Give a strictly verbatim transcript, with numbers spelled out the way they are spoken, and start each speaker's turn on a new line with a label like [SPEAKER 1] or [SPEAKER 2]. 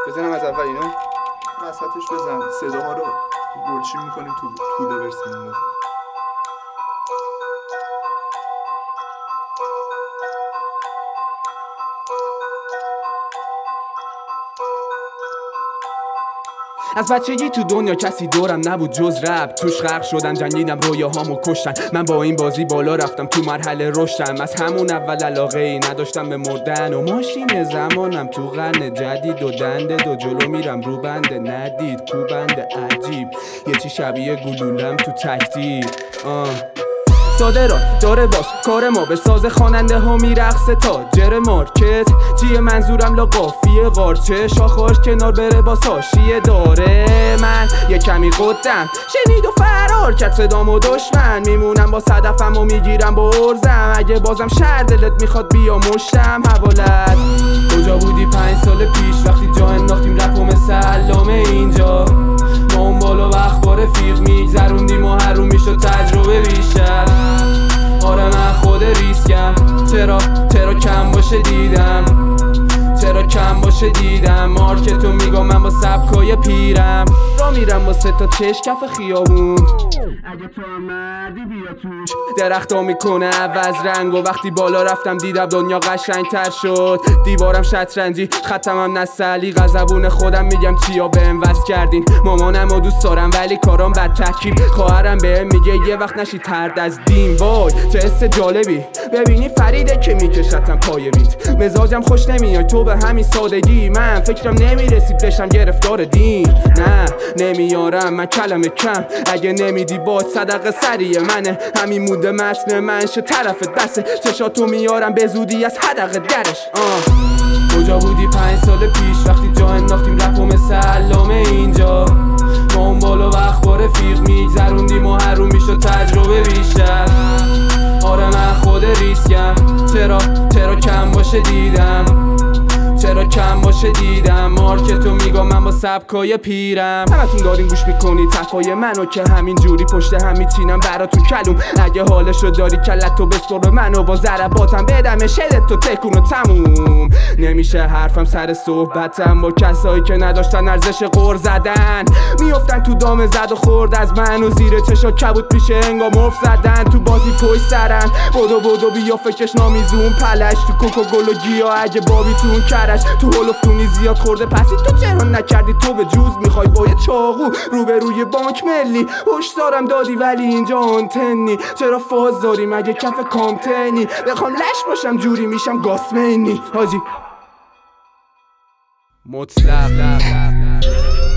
[SPEAKER 1] بزنم از اول اینو
[SPEAKER 2] وسطش بزن، صدا ها رو گلچین میکنیم تو طوله برسیم.
[SPEAKER 3] از بچگی تو دنیا کسی دورم نبود جز رپ، توش غرق شدم، جنگیدم، رویاهامو کشتن. من با این بازی بالا رفتم، تو مرحله رشدم. از همون اول علاقه ای نداشتم به مردن و ماشین زمانم تو قرن جدید و دنده دو جلو میرم رو بنده ندید کو بنده عجیب یه چی شبیه گلولم تو تکتیر. آه صادرات داره باش کار ما به ساز خواننده ها میرقصه تا جر مارکت چیه منظورم لا قافیه قارچه شاخاش کنار بره با ساشیه داره. من یه کمی قدم شنید و فرار کرد صدام و دشمن میمونم با صدفم و میگیرم با ارزم. اگه بازم شهر دلت میخواد بیا مشتم حوالت. کجا بودی پنج سال پیش وقتی جا انداختیم رپ و مثل علامه اینجا ما اون بالا و اخبار رفیق میگذروندیم و هر رو میشد تجربه بیشتر. آره من خود ریسکم چرا چرا کم باشه دیدم چرا کم باشه دیدم مارکتو میگم من با سبکای پیرم را میرم با سه تا چش کف خیابون. اگه تو هم مردی بیا توش درختا میکنه عوض رنگ و وقتی بالا رفتم دیدم دنیا قشنگ تر شد. دیوارم شطرنجی ختمم نسلی غضبون خودم میگم چیا بهم وصل کردین. مامانم و دوست دارم ولی کارام بد ترکیب. خواهرم بهم میگه یه وقت نشی ترد از دین. وای چه حس جالبی ببینی فریده که میکشتم پای بیت. مزاجم خوش نمیای تو به همین سادگی. من فکرم نمیرسید بشم گرفتار دین. نه نمیارم من کلمه کم اگه نمیدی با صدقه سریع منه. همین موده متن منشه طرفت بسه چشاتو میارم به زودی از حدقه درش. آه کجا بودی پنج سال پیش وقتی جا انداختیم رپ و مثل علامه اینجا ما اون بالا و اخبار رفیق میگذروندیم و هر رو میشد تجربه بیشتر. آره من خود ریسکم چرا چرا کم باشه دیدم چرا کم باشه دیدم مارکتو میگم من با سبکای پیرم. همتون دارین گوش میکنی تفای منو که همین جوری پشت هم میچینم براتون کلوم. اگه حالشو داری کلتو بسپر منو با ضرباتم بدم شدتو تکون و تموم. نمیشه حرفم سر صحبتم با کسایی که نداشتن ارزش قر زدن. میافتن تو دام زد و خورد از من و زیر چشا کبوت میشه انگا مرف زدن. تو بازی پشت سرن بدو بدو بیا فکرش نامیزون پلش تو کوکو گل و گیا اگه بابیتون کرش تو هولفتونی زیاد خورده پسی تو چرا نکردی تو به جوز میخوای با یه چاقو روبروی بانک ملی هشدارم دادی ولی اینجا آنتنی. چرا فاز داری مگه کف کامتنی بخوام لش باشم جوری میشم گاسمنی حاجی مطلق.